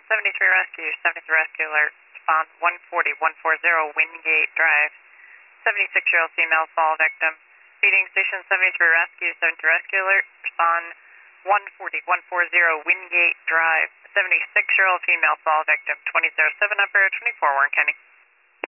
73 Rescue, 73 Rescue Alert, respond 140-140 Wingate Drive. 76-year-old female fall victim. Feeding Station 73 Rescue, 73 Rescue Alert, respond 140-140 Wingate Drive. 76-year-old female fall victim, 2007 Upper, 24 Warren County.